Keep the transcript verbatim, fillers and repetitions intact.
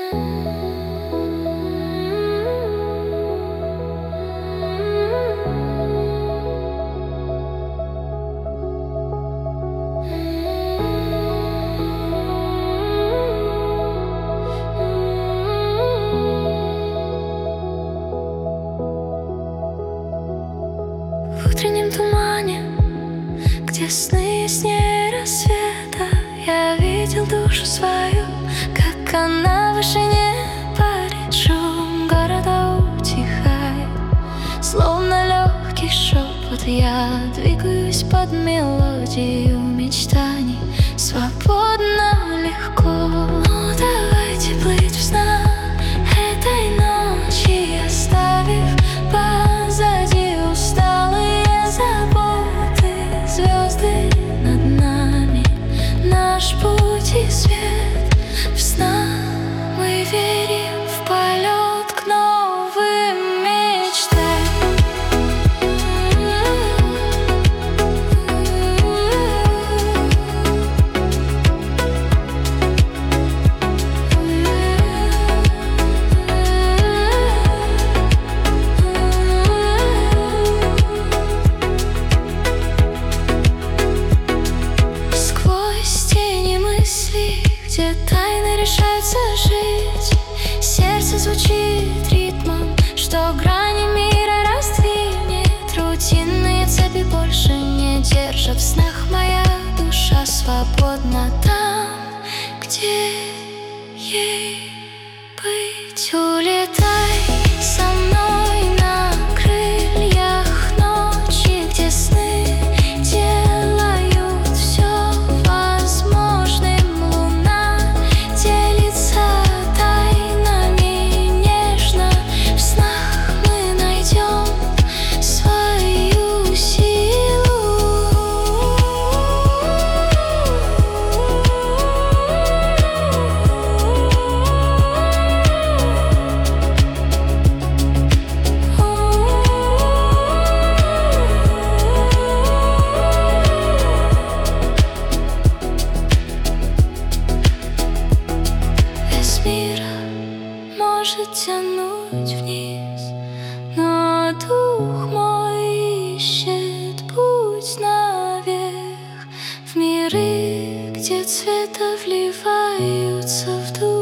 В утреннем тумане, где сны яснее рассвета, я видел душу свою, как она в вышине парит. Шум города утихает, словно легкий шепот. Я двигаюсь под мелодию мечтаний, свободно, легко. Ну, давайте плыть в снах этой ночи, оставив позади усталые заботы. Звезды над нами, наш путь и свет. В снах мы верим в полет к новым мечтам. Где тайны решаются жить, сердце звучит ритмом, что грани мира раздвинет. Рутинные цепи больше не держат. В снах моя душа свободна там, где ей быть. Улетай со мной на крыльях ночи, где сны делают все возможным. Может тянуть вниз, но дух мой ищет путь наверх, в миры, где цвета вливаются в дух.